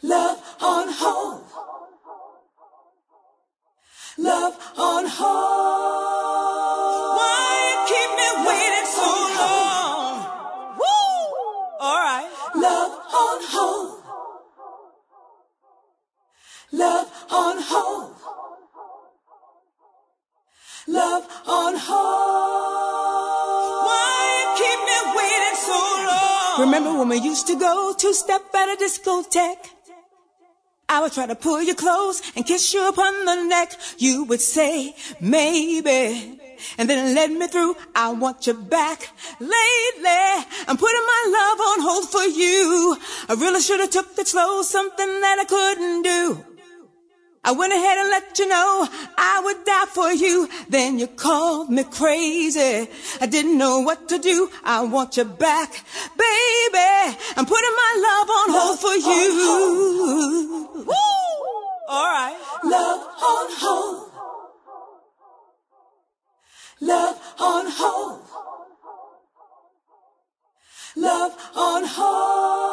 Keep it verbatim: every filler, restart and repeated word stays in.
Love on hold. Love on hold. Why you keep me waiting so long? Woo! All right. Love on hold. Love on hold. Love on hold. Why you keep me waiting so long? Remember when we used to go two-step at a discotheque? I would try to pull you close and kiss you upon the neck. You would say, maybe, and then let me through. I want you back. Lately, I'm putting my love on hold for you. I really should have took it slow, something that I couldn't do. I went ahead and let you know I would die for you. Then you called me crazy. I didn't know what to do. I want you back, baby. I'm putting my love on hold for you. Woo! All right. Love on hold. Love on hold. Love on hold.